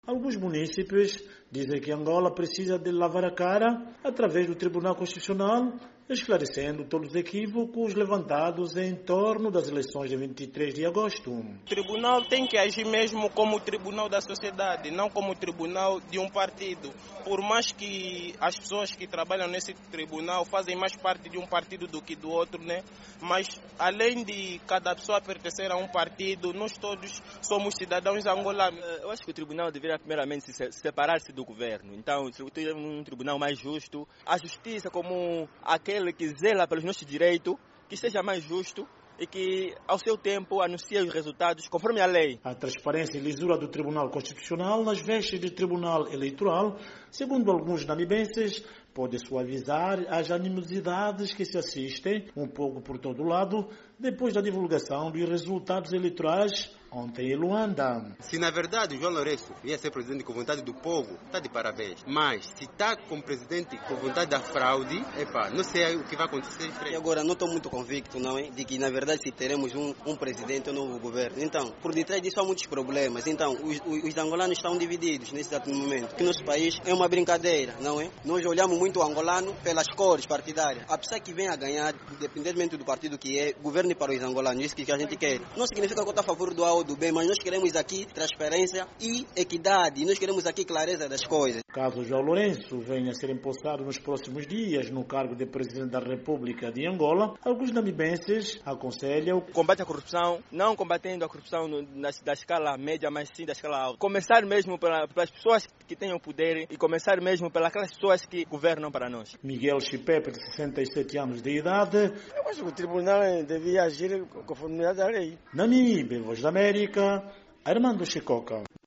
Alguns munícipes dizem que Angola precisa de lavar a cara através do Tribunal Constitucional, esclarecendo todos os equívocos levantados em torno das eleições de 23 de agosto. O tribunal tem que agir mesmo como o tribunal da sociedade, não como o tribunal de um partido. Por mais que as pessoas que trabalham nesse tribunal fazem mais parte de um partido do que do outro, né? Mas além de cada pessoa pertencer a um partido, nós todos somos cidadãos angolanos. Eu acho que o tribunal deveria primeiramente separar-se do governo. Então, ter um tribunal mais justo, a justiça como aquele que zela pelos nossos direitos, que seja mais justo e que, ao seu tempo, anuncie os resultados conforme a lei. A transparência e lisura do Tribunal Constitucional nas vestes de Tribunal Eleitoral, segundo alguns namibenses, pode suavizar as animosidades que se assistem, um pouco por todo lado, depois da divulgação dos resultados eleitorais ontem em Luanda. Se na verdade o João Lourenço ia ser presidente com vontade do povo, está de parabéns. Mas se está como presidente com vontade da fraude, não sei o que vai acontecer em frente. E agora não estou muito convicto, não é? De que na verdade se teremos um presidente ou um novo governo. Então, por detrás disso há muitos problemas. Então, os angolanos estão divididos nesse exato momento. Que nosso país é uma brincadeira, não é? Nós olhamos muito o angolano pelas cores partidárias. A pessoa que vem a ganhar, independentemente do partido que é, governe para os angolanos, isso que a gente quer. Não significa que eu estou a favor do A ou do B, mas nós queremos aqui transparência e equidade. Nós queremos aqui clareza das coisas. Caso João Lourenço venha a ser empossado nos próximos dias no cargo de Presidente da República de Angola, alguns namibenses aconselham o combate à corrupção, não combatendo a corrupção da escala média, mas sim da escala alta. Começar mesmo pelas pessoas que têm o poder e começar mesmo pelas pessoas que governam para nós. Miguel Chipepe, de 67 anos de idade. Eu acho que o tribunal devia agir conforme a lei. Namibe, Voz da América, Armando Chicoca.